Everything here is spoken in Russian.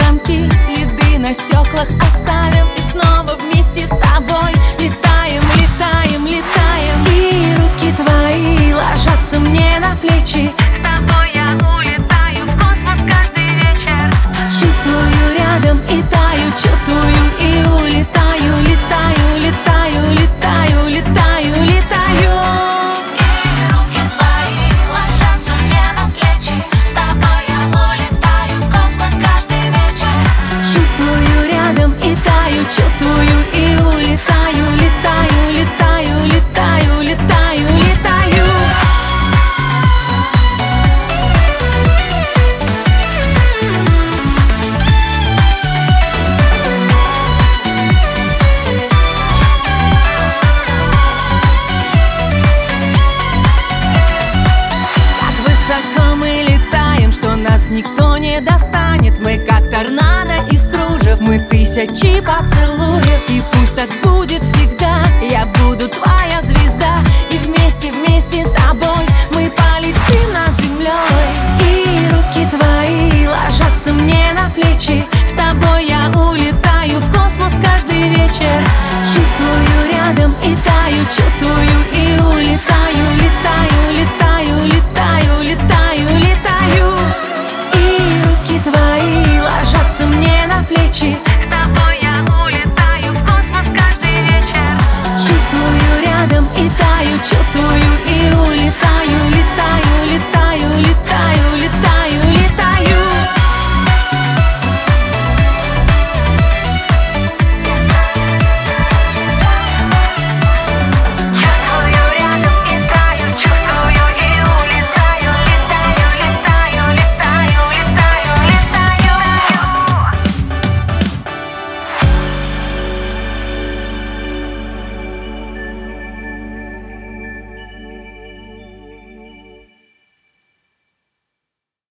замки, следы на стеклах оставим, и снова вместе с тобой летаем, летаем, летаем. И руки твои ложатся мне на плечи, с тобой я улетаю в космос каждый вечер. Чувствую рядом и таю, чувствую и улетаю, летаю, летаю, летаю, летаю, летаю. И руки твои ложатся мне на плечи, с тобой я улетаю в космос каждый вечер. Чувствую рядом и таю, чувствую и улетаю, летаю, летаю, летаю, летаю, летаю. Как высоко мы летаем, что нас никто не достанет. Мы как торнадо из кружев, мы тысячи поцелуев. И пусть так будет всегда, я буду твоя звезда. И вместе, вместе с тобой мы полетим над землей. И руки твои ложатся мне на плечи,